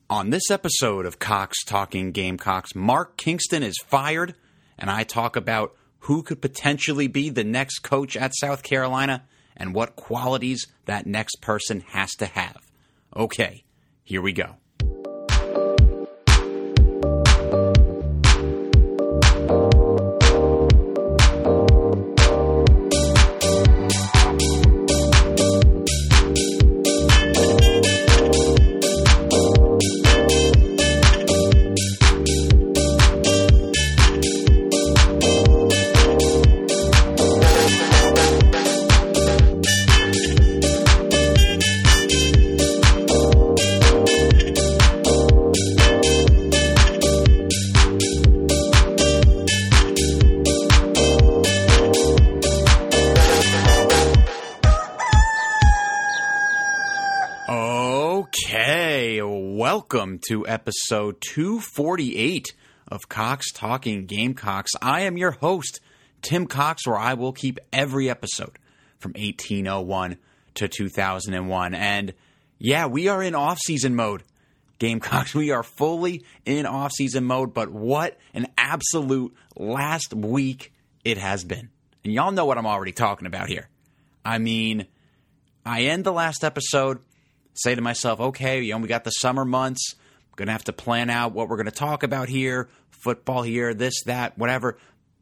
On this episode of Cox Talking Gamecocks, Mark Kingston is fired, and I talk about who could potentially be the next coach at South Carolina and what qualities that next person has to have. Okay, here we go. Welcome to episode 248 of Cox Talking Gamecocks. I am your host, Tim Cox, where I will keep every episode from 1801 to 2001. And yeah, we are in off-season mode, Gamecocks. We are fully in off-season mode, but what an absolute last week it has been. And y'all know what I'm already talking about here. I mean, I end the last episode, say to myself, okay, we got the summer months. I'm going to have to plan out what we're going to talk about here, football here, this, that, whatever.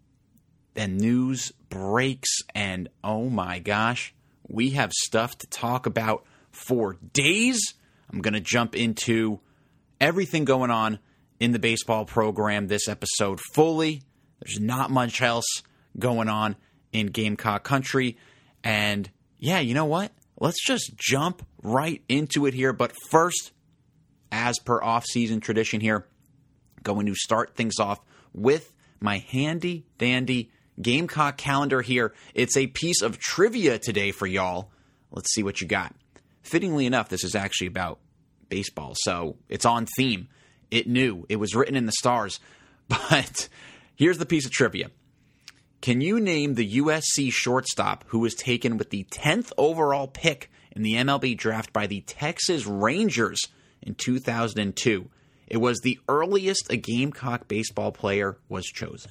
Then news breaks, and oh my gosh, we have stuff to talk about for days. I'm going to jump into everything going on in the baseball program this episode fully. There's not much else going on in Gamecock country. And yeah, you know what? Let's just jump right into it here. But first, as per off-season tradition here, going to start things off with my handy-dandy Gamecock calendar here. It's a piece of trivia today for y'all. Let's see what you got. Fittingly enough, this is actually about baseball, so it's on theme. It knew. It was written in the stars. But here's the piece of trivia. Can you name the USC shortstop who was taken with the 10th overall pick in the MLB draft by the Texas Rangers in 2002? It was the earliest a Gamecock baseball player was chosen.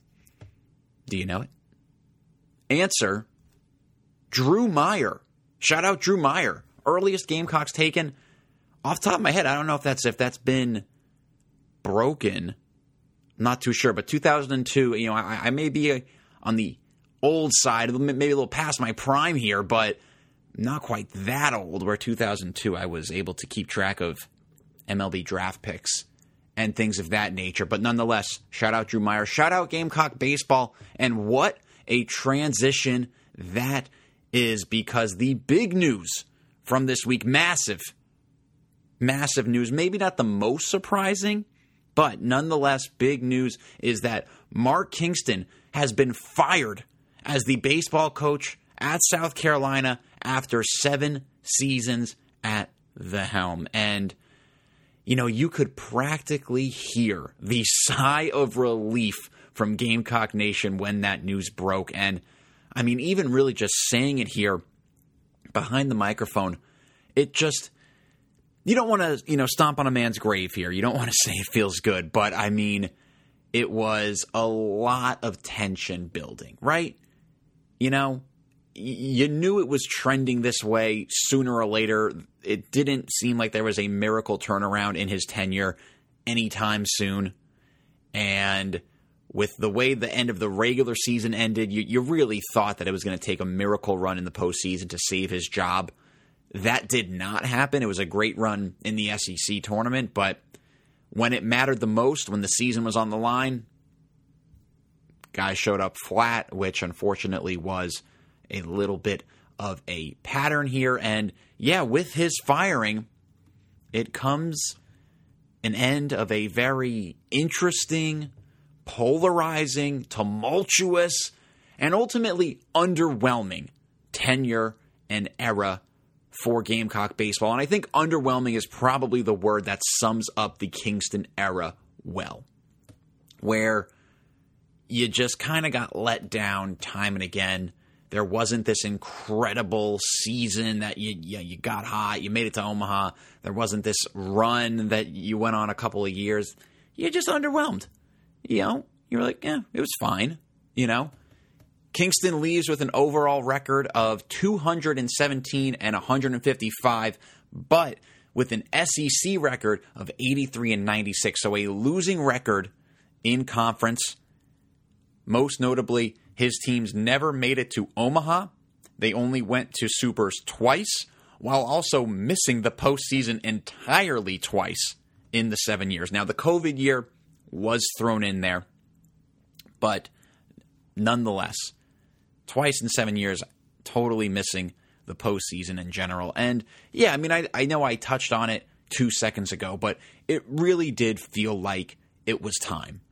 Do you know it? Answer, Drew Meyer. Shout out Drew Meyer. Earliest Gamecocks taken. Off the top of my head, I don't know if that's been broken. Not too sure, but 2002, I may be on the old side, maybe a little past my prime here, but not quite that old, where 2002 I was able to keep track of MLB draft picks and things of that nature. But nonetheless, shout out Drew Meyer, shout out Gamecock baseball, and what a transition that is, because the big news from this week, massive news, maybe not the most surprising, but nonetheless, big news is that Mark Kingston has been fired as the baseball coach at South Carolina after 7 seasons at the helm. And, you could practically hear the sigh of relief from Gamecock Nation when that news broke. And, I mean, even really just saying it here behind the microphone, it just... You don't want to, stomp on a man's grave here. You don't want to say it feels good. But, I mean, it was a lot of tension building, right? You knew it was trending this way sooner or later. It didn't seem like there was a miracle turnaround in his tenure anytime soon. And with the way the end of the regular season ended, you really thought that it was going to take a miracle run in the postseason to save his job. That did not happen. It was a great run in the SEC tournament, but when it mattered the most, when the season was on the line, guy showed up flat, which unfortunately was a little bit of a pattern here. And yeah, with his firing, it comes an end of a very interesting, polarizing, tumultuous, and ultimately underwhelming tenure and era for Gamecock baseball. And I think underwhelming is probably the word that sums up the Kingston era well, where you just kind of got let down time and again. There wasn't this incredible season that you got hot, you made it to Omaha. There wasn't this run that you went on a couple of years. You're just underwhelmed. You're like, yeah, it was fine. Kingston leaves with an overall record of 217 and 155, but with an SEC record of 83 and 96. So a losing record in conference. Most notably, his teams never made it to Omaha. They only went to Supers twice, while also missing the postseason entirely twice in the 7 years. Now, the COVID year was thrown in there, but nonetheless, twice in 7 years, totally missing the postseason in general. And yeah, I know I touched on it 2 seconds ago, but it really did feel like it was time.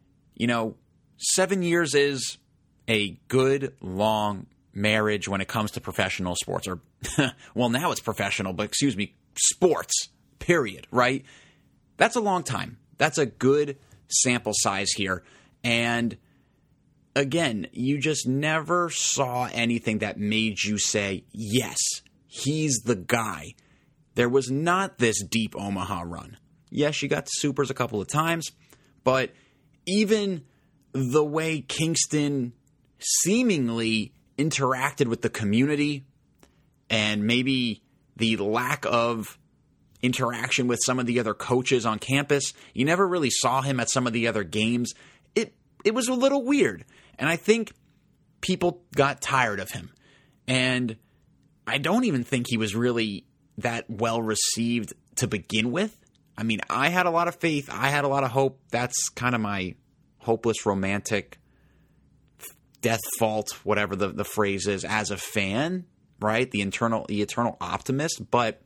7 years is a good, long marriage when it comes to professional sports. Or, well, now it's professional, but sports, period, right? That's a long time. That's a good sample size here. And again, you just never saw anything that made you say, yes, he's the guy. There was not this deep Omaha run. Yes, you got the Supers a couple of times, but even the way Kingston seemingly interacted with the community and maybe the lack of interaction with some of the other coaches on campus, you never really saw him at some of the other games. It was a little weird. And I think people got tired of him. And I don't even think he was really that well received to begin with. I had a lot of faith. I had a lot of hope. That's kind of my hopeless romantic death fault, whatever the phrase is, as a fan, right? The eternal optimist. But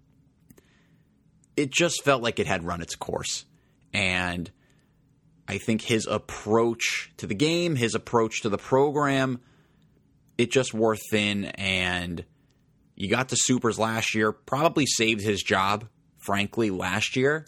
it just felt like it had run its course. And I think his approach to the game, his approach to the program, it just wore thin. And you got the Supers last year, probably saved his job, frankly, last year.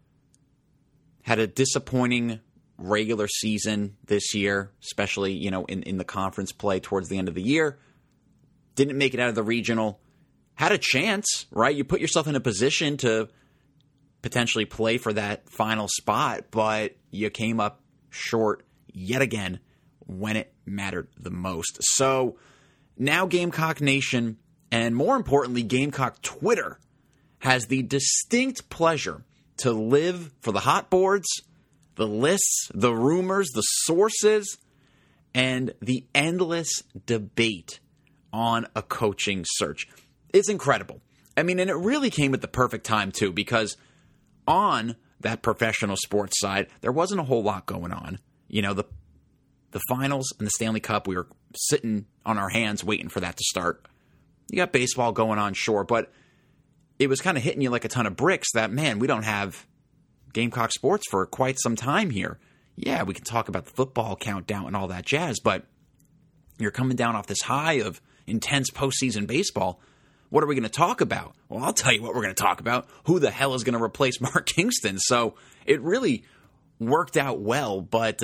Had a disappointing regular season this year, especially, in the conference play towards the end of the year. Didn't make it out of the regional. Had a chance, right? You put yourself in a position to potentially play for that final spot, but you came up short yet again when it mattered the most. So now Gamecock Nation, and more importantly, Gamecock Twitter, has the distinct pleasure to live for the hot boards, the lists, the rumors, the sources, and the endless debate on a coaching search. It's incredible. And it really came at the perfect time, too, because on that professional sports side, there wasn't a whole lot going on. The finals and the Stanley Cup, we were sitting on our hands waiting for that to start. You got baseball going on, sure, but it was kind of hitting you like a ton of bricks that, man, we don't have Gamecock sports for quite some time here. Yeah, we can talk about the football countdown and all that jazz, but you're coming down off this high of intense postseason baseball. What are we going to talk about? Well, I'll tell you what we're going to talk about. Who the hell is going to replace Mark Kingston? So it really worked out well, but,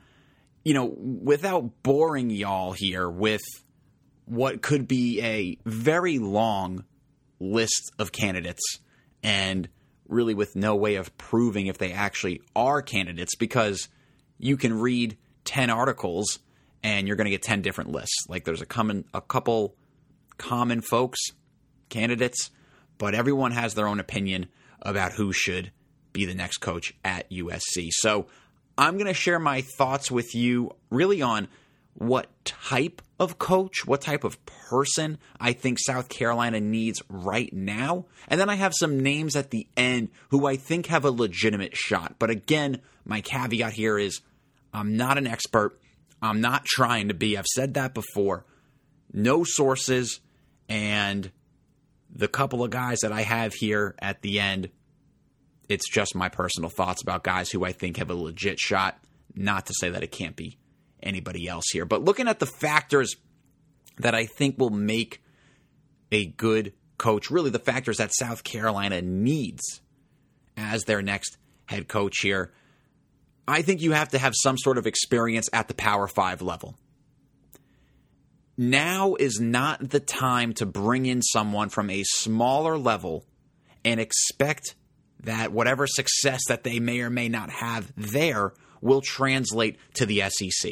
without boring y'all here with what could be a very long list of candidates and really with no way of proving if they actually are candidates, because you can read 10 articles and you're going to get 10 different lists. Like there's a couple common folks, candidates, but everyone has their own opinion about who should be the next coach at USC. So I'm going to share my thoughts with you really on what type of coach, what type of person I think South Carolina needs right now. And then I have some names at the end who I think have a legitimate shot. But again, my caveat here is I'm not an expert. I'm not trying to be. I've said that before. No sources, and the couple of guys that I have here at the end, it's just my personal thoughts about guys who I think have a legit shot. Not to say that it can't be anybody else here. But looking at the factors that I think will make a good coach, really the factors that South Carolina needs as their next head coach here, I think you have to have some sort of experience at the Power 5 level. now is not the time to bring in someone from a smaller level and expect that whatever success that they may or may not have there will translate to the SEC.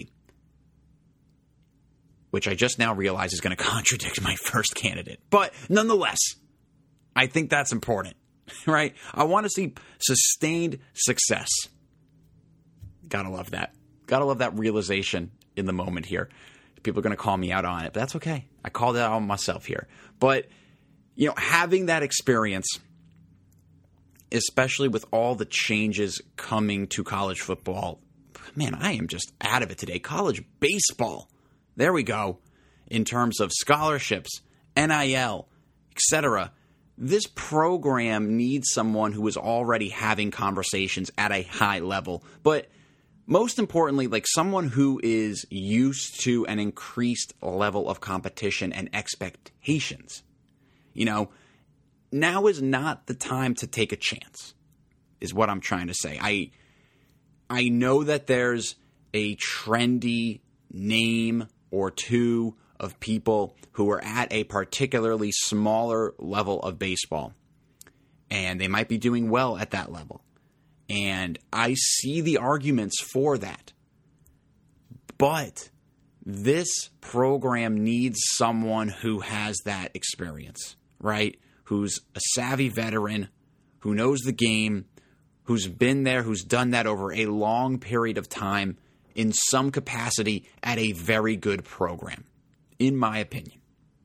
Which I just now realize is going to contradict my first candidate. But nonetheless, I think that's important, right? I want to see sustained success. Gotta love that. Gotta love that realization in the moment here. People are going to call me out on it, but that's okay. I called it out on myself here. But, having that experience, especially with all the changes coming to college football, man, I am just out of it today. College baseball. There we go. In terms of scholarships, NIL, etc., this program needs someone who is already having conversations at a high level. But most importantly, like someone who is used to an increased level of competition and expectations. Now is not the time to take a chance, is what I'm trying to say. I know that there's a trendy name or two of people who are at a particularly smaller level of baseball, and they might be doing well at that level. And I see the arguments for that. But this program needs someone who has that experience, right? Who's a savvy veteran, who knows the game, who's been there, who's done that over a long period of time in some capacity at a very good program, in my opinion.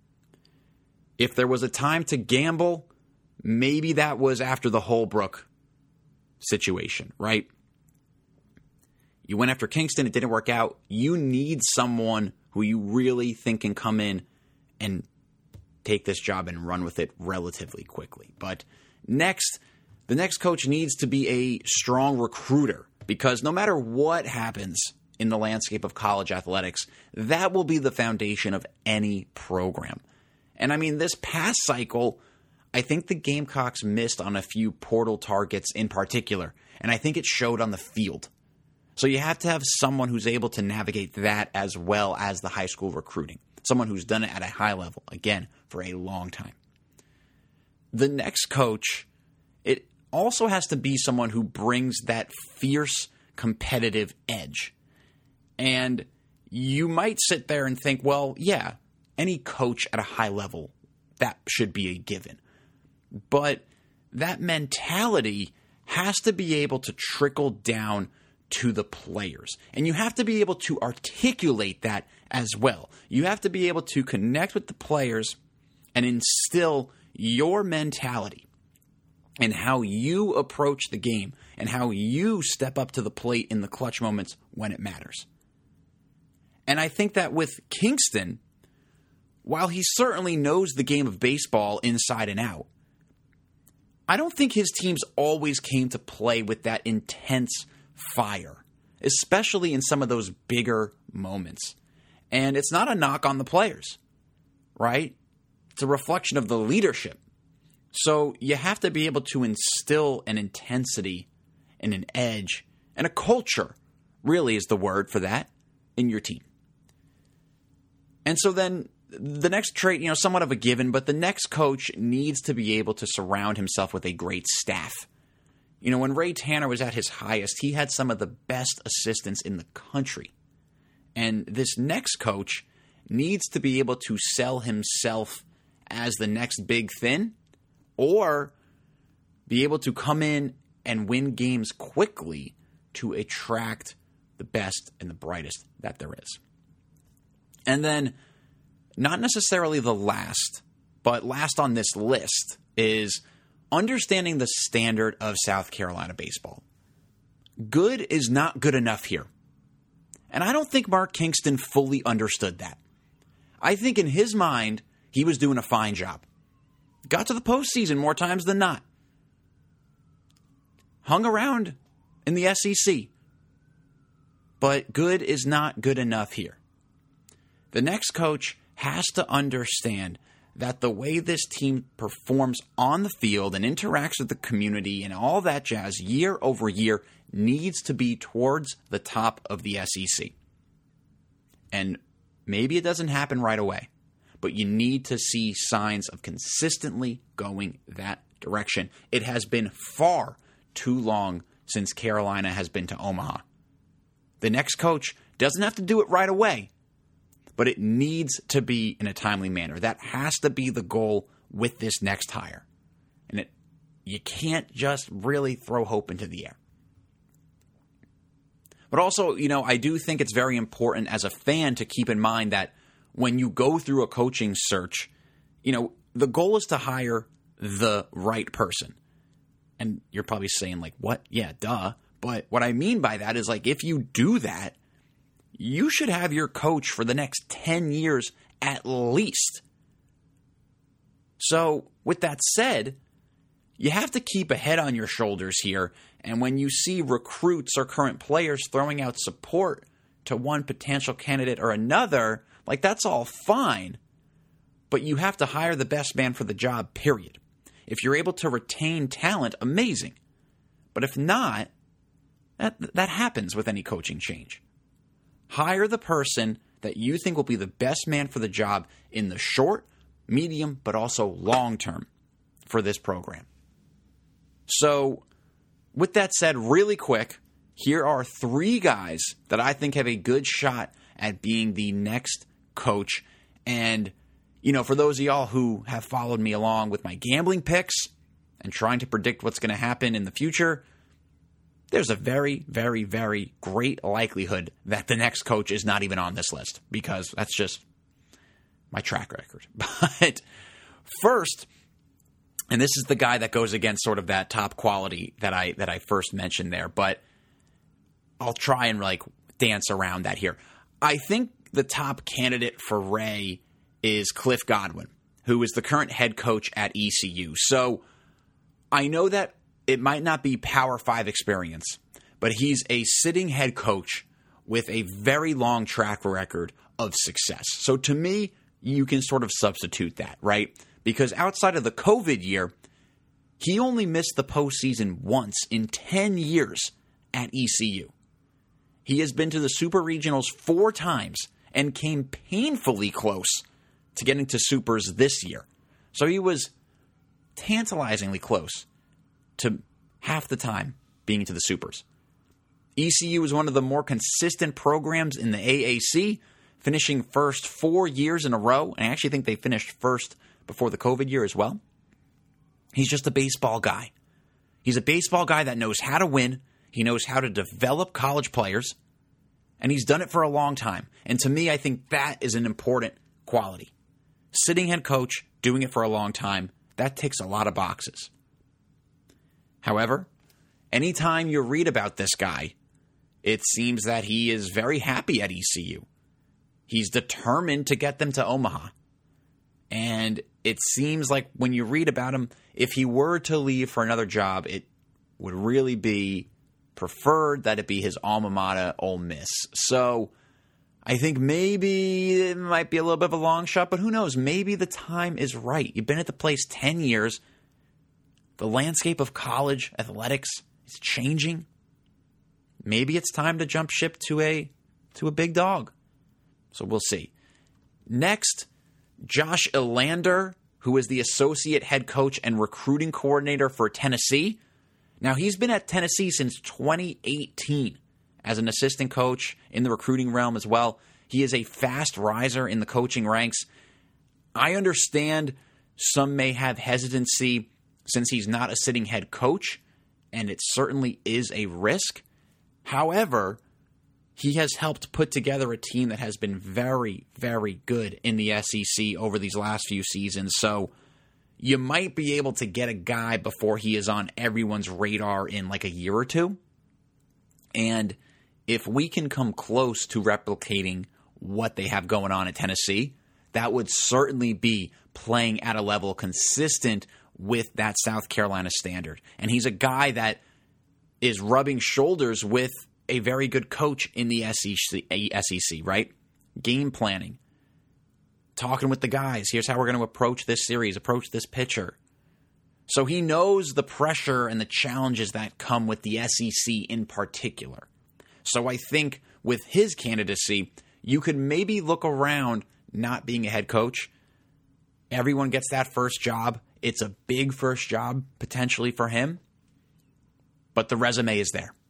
If there was a time to gamble, maybe that was after the Holbrook situation, right? You went after Kingston, it didn't work out. You need someone who you really think can come in and take this job and run with it relatively quickly. But the next coach needs to be a strong recruiter, because no matter what happens in the landscape of college athletics, that will be the foundation of any program. And I mean, this past cycle, I think the Gamecocks missed on a few portal targets in particular, and I think it showed on the field. So you have to have someone who's able to navigate that as well as the high school recruiting. Someone who's done it at a high level, again, for a long time. The next coach, it also has to be someone who brings that fierce competitive edge. And you might sit there and think, well, yeah, any coach at a high level, that should be a given. But that mentality has to be able to trickle down to the players. And you have to be able to articulate that as well. You have to be able to connect with the players and instill your mentality and how you approach the game and how you step up to the plate in the clutch moments when it matters. And I think that with Kingston, while he certainly knows the game of baseball inside and out, I don't think his teams always came to play with that intense fire, especially in some of those bigger moments. And it's not a knock on the players, right? It's a reflection of the leadership. So you have to be able to instill an intensity and an edge and a culture, really is the word for that, in your team. And so then the next trait, somewhat of a given, but the next coach needs to be able to surround himself with a great staff. When Ray Tanner was at his highest, he had some of the best assistants in the country. And this next coach needs to be able to sell himself as the next big thing, or be able to come in and win games quickly to attract the best and the brightest that there is. And then, not necessarily the last, but last on this list is understanding the standard of South Carolina baseball. Good is not good enough here. And I don't think Mark Kingston fully understood that. I think in his mind, he was doing a fine job. Got to the postseason more times than not. Hung around in the SEC. But good is not good enough here. The next coach has to understand that the way this team performs on the field and interacts with the community and all that jazz year over year needs to be towards the top of the SEC. And Maybe it doesn't happen right away, but you need to see signs of consistently going that direction. It has been far too long since Carolina has been to Omaha. The next coach doesn't have to do it right away, but it needs to be in a timely manner. That has to be the goal with this next hire. And you can't just really throw hope into the air. But also, I do think it's very important as a fan to keep in mind that when you go through a coaching search, the goal is to hire the right person. And you're probably saying, like, what? Yeah, duh. But what I mean by that is, like, if you do that, you should have your coach for the next 10 years at least. So, with that said, you have to keep a head on your shoulders here. And when you see recruits or current players throwing out support to one potential candidate or another, like, that's all fine. But you have to hire the best man for the job, period. If you're able to retain talent, amazing. But if not, that happens with any coaching change. Hire the person that you think will be the best man for the job in the short, medium, but also long term for this program. So, with that said, really quick, here are 3 guys that I think have a good shot at being the next coach. And, for those of y'all who have followed me along with my gambling picks and trying to predict what's going to happen in the future, there's a very, very, very great likelihood that the next coach is not even on this list, because that's just my track record. But first, and this is the guy that goes against sort of that top quality that I first mentioned there, but I'll try and dance around that here. I think the top candidate for Ray is Cliff Godwin, who is the current head coach at ECU. So I know that it might not be Power 5 experience, but he's a sitting head coach with a very long track record of success. So to me, you can sort of substitute that, right? Because outside of the COVID year, he only missed the postseason once in 10 years at ECU. He has been to the Super Regionals 4 times and came painfully close to getting to Supers this year. So he was tantalizingly close to half the time being to the Supers. ECU is one of the more consistent programs in the AAC, finishing first 4 years in a row. And I actually think they finished first before the COVID year as well. He's just a baseball guy. He's a baseball guy that knows how to win. He knows how to develop college players. And he's done it for a long time. And to me, I think that is an important quality. Sitting head coach, doing it for a long time, that ticks a lot of boxes. However, anytime you read about this guy, it seems that he is very happy at ECU. He's determined to get them to Omaha. And it seems like when you read about him, if he were to leave for another job, it would really be preferred that it be his alma mater, Ole Miss. So I think maybe it might be a little bit of a long shot, but who knows? Maybe the time is right. You've been at the place 10 years. The landscape of college athletics is changing. Maybe it's time to jump ship to a big dog. So we'll see. Next, Josh Elander, who is the associate head coach and recruiting coordinator for Tennessee. Now, he's been at Tennessee since 2018 as an assistant coach in the recruiting realm as well. He is a fast riser in the coaching ranks. I understand some may have hesitancy since he's not a sitting head coach, and it certainly is a risk. However, he has helped put together a team that has been very, very good in the SEC over these last few seasons. So you might be able to get a guy before he is on everyone's radar in like a year or two. And if we can come close to replicating what they have going on at Tennessee, that would certainly be playing at a level consistent with that South Carolina standard. And he's a guy that is rubbing shoulders with a very good coach in the SEC, right? Game planning. Talking with the guys. Here's how we're going to approach this series, approach this pitcher. So he knows the pressure and the challenges that come with the SEC in particular. So I think with his candidacy, you could maybe look around not being a head coach. Everyone gets that first job. It's a big first job potentially for him, but the resume is there.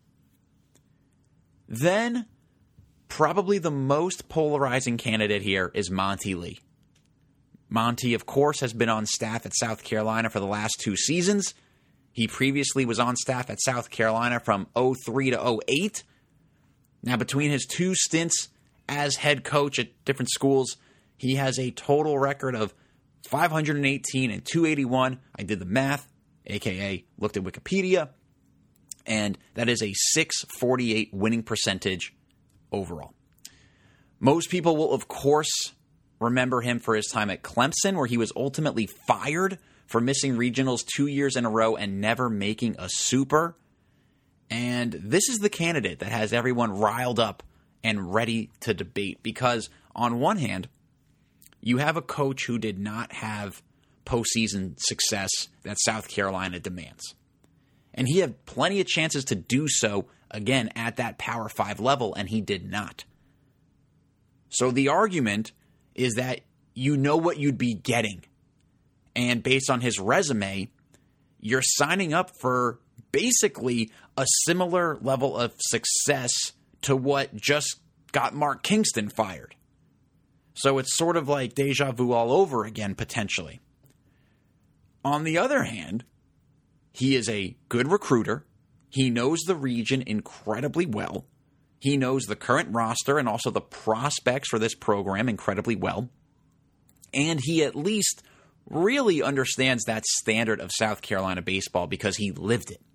Then, probably the most polarizing candidate here is Monty Lee. Monty, of course, has been on staff at South Carolina for the last 2 seasons. He previously was on staff at South Carolina from 2003 to 2008. Now, between his 2 stints as head coach at different schools, he has a total record of 518 and 281. I did the math, aka looked at Wikipedia, and that is a .648 winning percentage overall. Most people will, of course, remember him for his time at Clemson, where he was ultimately fired for missing regionals 2 years in a row and never making a super. And this is the candidate that has everyone riled up and ready to debate, because on one hand, you have a coach who did not have postseason success that South Carolina demands. And he had plenty of chances to do so, again, at that Power 5 level, and he did not. So the argument is that you know what you'd be getting. And based on his resume, you're signing up for basically a similar level of success to what just got Mark Kingston fired. So it's sort of like deja vu all over again, potentially. On the other hand, he is a good recruiter. He knows the region incredibly well. He knows the current roster and also the prospects for this program incredibly well. And he at least really understands that standard of South Carolina baseball because he lived it.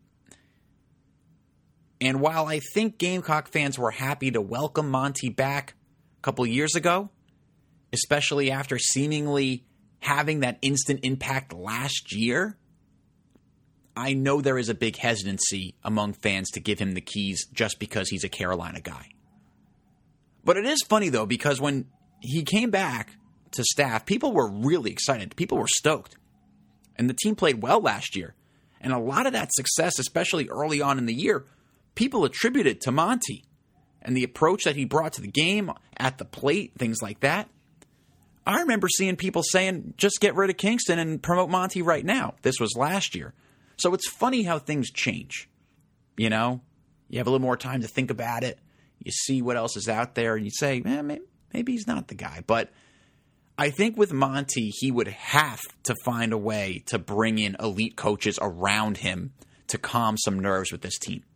And while I think Gamecock fans were happy to welcome Monty back a couple years ago, especially after seemingly having that instant impact last year, I know there is a big hesitancy among fans to give him the keys just because he's a Carolina guy. But it is funny, though, because when he came back to staff, people were really excited. People were stoked. And the team played well last year. And a lot of that success, especially early on in the year, people attributed to Monty and the approach that he brought to the game, at the plate, things like that. I remember seeing people saying, just get rid of Kingston and promote Monty right now. This was last year. So it's funny how things change. You know, you have a little more time to think about it. You see what else is out there, and you say, maybe he's not the guy. But I think with Monty, he would have to find a way to bring in elite coaches around him to calm some nerves with this team.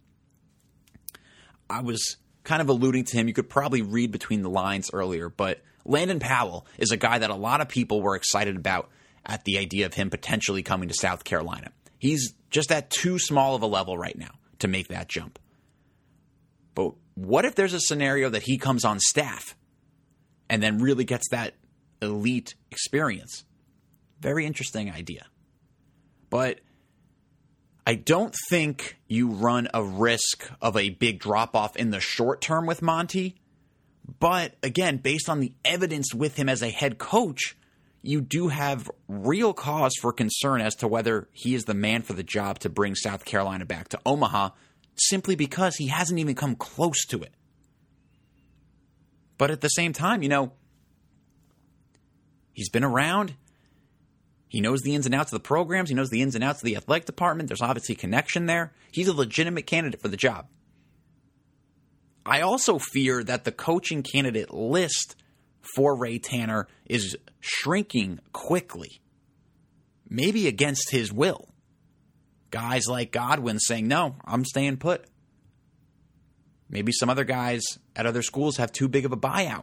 I was kind of alluding to him. You could probably read between the lines earlier, but Landon Powell is a guy that a lot of people were excited about at the idea of him potentially coming to South Carolina. He's just at too small of a level right now to make that jump. But what if there's a scenario that he comes on staff and then really gets that elite experience? Very interesting idea. But I don't think you run a risk of a big drop-off in the short term with Monty. But again, based on the evidence with him as a head coach, you do have real cause for concern as to whether he is the man for the job to bring South Carolina back to Omaha, simply because he hasn't even come close to it. But at the same time, you know, he's been around. He knows the ins and outs of the programs. He knows the ins and outs of the athletic department. There's obviously a connection there. He's a legitimate candidate for the job. I also fear that the coaching candidate list for Ray Tanner is shrinking quickly, maybe against his will. Guys like Godwin saying, no, I'm staying put. Maybe some other guys at other schools have too big of a buyout.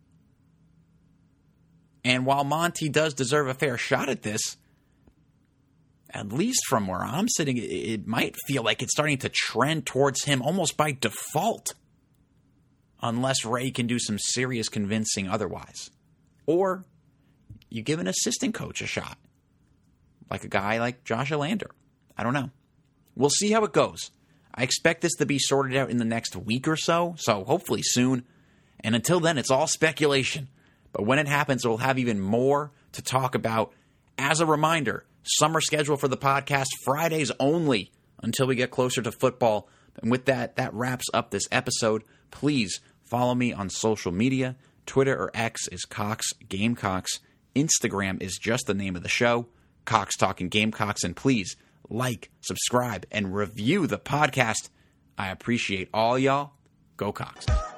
And while Monty does deserve a fair shot at this, at least from where I'm sitting, it might feel like it's starting to trend towards him almost by default. Unless Ray can do some serious convincing otherwise. Or you give an assistant coach a shot. Like a guy like Josh Alander. I don't know. We'll see how it goes. I expect this to be sorted out in the next week or so hopefully soon. And until then, it's all speculation. But when it happens, we'll have even more to talk about. As a reminder, summer schedule for the podcast, Fridays only until we get closer to football. And with that, that wraps up this episode. Please Follow me on social media. Twitter or X is Cox Gamecocks. Instagram is just the name of the show, Cox Talking Gamecocks. And please like, subscribe, and review the podcast. I appreciate all y'all. Go Cox.